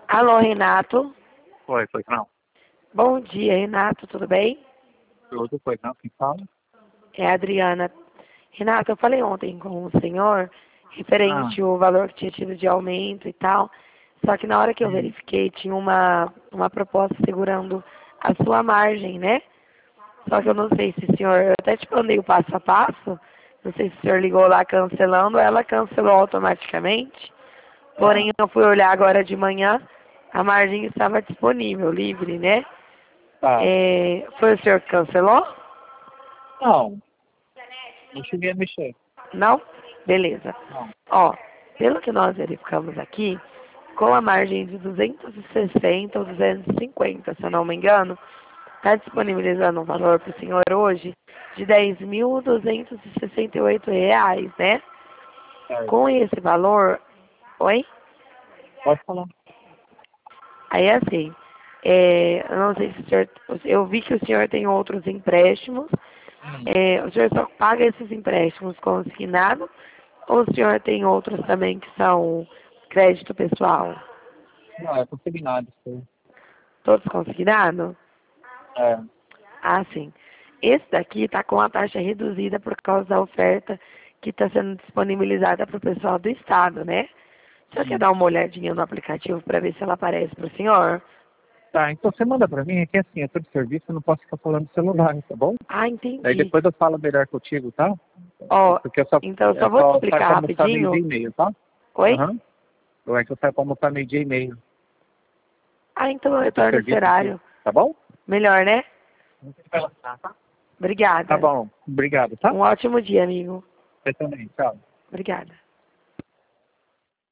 Alô, Renato. Oi, não. Bom dia, Renato, tudo bem? Tudo, não, quem fala? É a Adriana. Renato, eu falei ontem com o senhor Ah, referente ao valor que tinha tido de aumento e tal, só que na hora que eu verifiquei tinha uma proposta segurando a sua margem, né? Só que eu não sei se o senhor, eu até te mandei o passo a passo, não sei se o senhor ligou lá cancelando, ela cancelou automaticamente, porém eu fui olhar agora de manhã, a margem estava disponível, livre, né? tá. Foi o senhor que cancelou? Não cheguei a mexer. Não? Beleza. Não. Ó, pelo que nós verificamos aqui, com a margem de 260 ou 250, se eu não me engano, está disponibilizando um valor para o senhor hoje de R$ 10.268, né? Certo. Com esse valor, oi? Pode falar. Aí assim, eu não sei se o senhor, eu vi que o senhor tem outros empréstimos, o senhor só paga esses empréstimos consignado ou o senhor tem outros também que são crédito pessoal? Não, é consignado, sim. Todos consignados? É. Ah, sim. Esse daqui está com a taxa reduzida por causa da oferta que está sendo disponibilizada para o pessoal do estado, né? O senhor quer dar uma olhadinha no aplicativo para ver se ela aparece para o senhor? Tá, então você manda pra mim, é que assim, eu tô de serviço, eu não posso ficar falando no celular, tá bom? Ah, Daí entendi. depois eu falo melhor contigo, tá? Ó, Porque eu só, então eu só eu vou te só saio explicar pra almoçar meio-dia rapidinho. e meio, tá? Oi? Aham. Eu é que eu saio pra almoçar meio-dia e meio. Ah, então eu Eu tô de retorno esse serviço aqui, horário. tá bom? Melhor, né? Tá Obrigada. bom, obrigado, tá? Um ótimo dia, amigo. Você também, tchau. Obrigada.